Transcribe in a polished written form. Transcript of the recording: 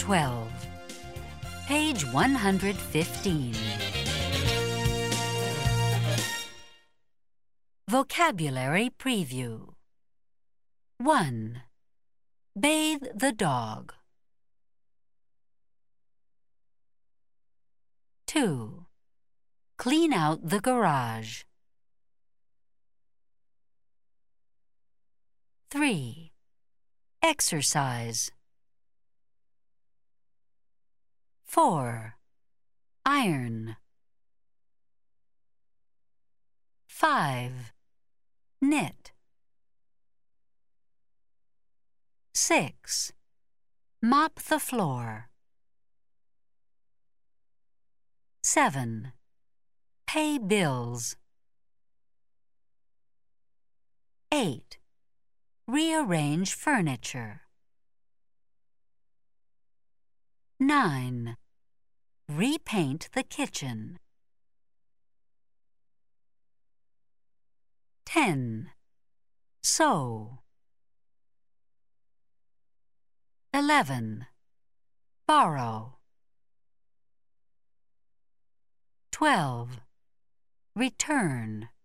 12. Page 115. Vocabulary Preview. 1. Bathe the dog. 2. Clean out the garage. 3. Exercise. 4. Iron. 5. Knit. 6. Mop the floor. 7. Pay bills. 8. Rearrange furniture. 9. Repaint the kitchen. 10. Sew. 11. Borrow. 12. Return.